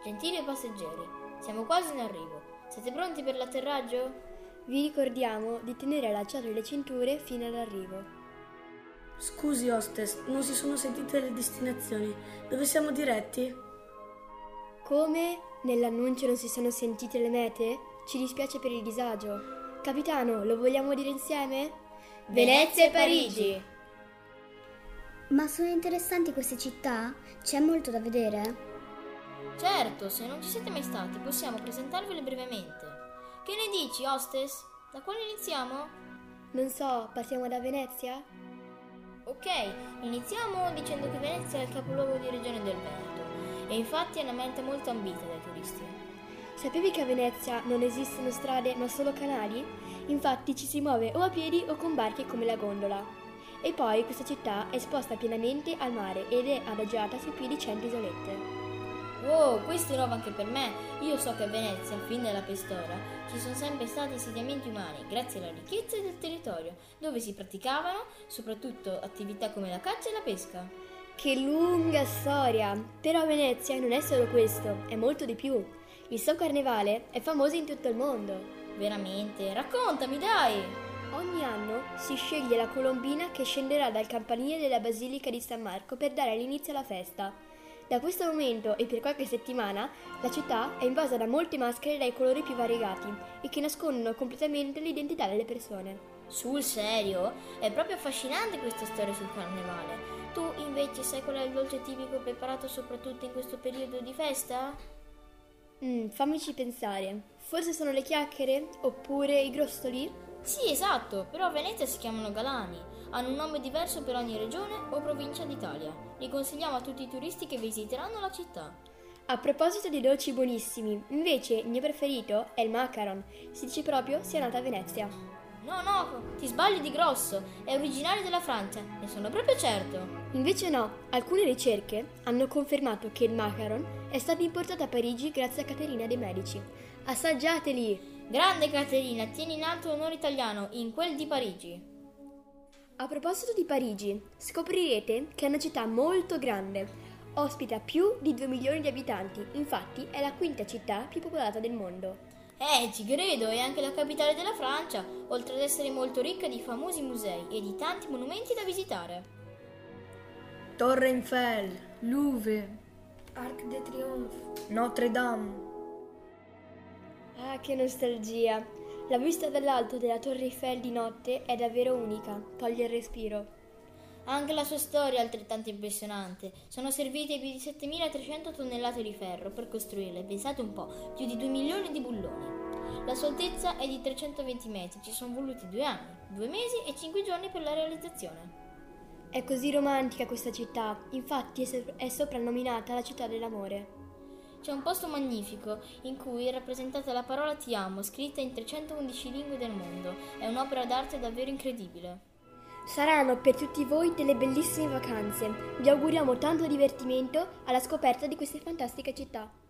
Gentili passeggeri, siamo quasi in arrivo. Siete pronti per l'atterraggio? Vi ricordiamo di tenere allacciate le cinture fino all'arrivo. Scusi, hostess, non si sono sentite le destinazioni. Dove siamo diretti? Come? Nell'annuncio non si sono sentite le mete? Ci dispiace per il disagio. Capitano, lo vogliamo dire insieme? Venezia e Parigi! Ma sono interessanti queste città? C'è molto da vedere? Certo, se non ci siete mai stati, possiamo presentarvele brevemente. Che ne dici, hostess? Da quale iniziamo? Non so, partiamo da Venezia? Ok, iniziamo dicendo che Venezia è il capoluogo di regione del Veneto e infatti è una meta molto ambita dai turisti. Sapevi che a Venezia non esistono strade ma solo canali? Infatti ci si muove o a piedi o con barche come la gondola. E poi questa città è esposta pienamente al mare ed è adagiata su più di 100 isolette. Wow, questo è nuovo anche per me. Io so che a Venezia, fin dalla preistoria, ci sono sempre stati insediamenti umani, grazie alla ricchezza del territorio, dove si praticavano soprattutto attività come la caccia e la pesca. Che lunga storia! Però Venezia non è solo questo, è molto di più. Il suo carnevale è famoso in tutto il mondo. Veramente? Raccontami, dai! Ogni anno si sceglie la colombina che scenderà dal campanile della Basilica di San Marco per dare l'inizio alla festa. Da questo momento e per qualche settimana la città è invasa da molte maschere dai colori più variegati e che nascondono completamente l'identità delle persone. Sul serio? È proprio affascinante questa storia sul carnevale. Tu invece sai qual è il dolce tipico preparato soprattutto in questo periodo di festa? Fammici pensare. Forse sono le chiacchiere? Oppure i grostoli? Sì, esatto, però a Venezia si chiamano galani. Hanno un nome diverso per ogni regione o provincia d'Italia. Li consigliamo a tutti i turisti che visiteranno la città. A proposito di dolci buonissimi, invece il mio preferito è il macaron. Si dice proprio sia nata a Venezia. No, ti sbagli di grosso. È originario della Francia, ne sono proprio certo. Invece no, alcune ricerche hanno confermato che il macaron è stato importato a Parigi grazie a Caterina de' Medici. Assaggiateli! Grande Caterina, tieni in alto l'onore italiano in quel di Parigi. A proposito di Parigi, scoprirete che è una città molto grande. Ospita più di 2 milioni di abitanti, infatti è la quinta città più popolata del mondo. Ci credo, è anche la capitale della Francia, oltre ad essere molto ricca di famosi musei e di tanti monumenti da visitare. Torre Eiffel, Louvre, Arc de Triomphe. Notre Dame. Ah, che nostalgia! La vista dall'alto della Torre Eiffel di notte è davvero unica, toglie il respiro. Anche la sua storia è altrettanto impressionante. Sono servite più di 7300 tonnellate di ferro per costruirle, pensate un po', più di 2 milioni di bulloni. La sua altezza è di 320 metri, ci sono voluti 2 anni, 2 mesi e 5 giorni per la realizzazione. È così romantica questa città, infatti è soprannominata la città dell'amore. C'è un posto magnifico in cui è rappresentata la parola ti amo, scritta in 311 lingue del mondo. È un'opera d'arte davvero incredibile. Saranno per tutti voi delle bellissime vacanze. Vi auguriamo tanto divertimento alla scoperta di queste fantastiche città.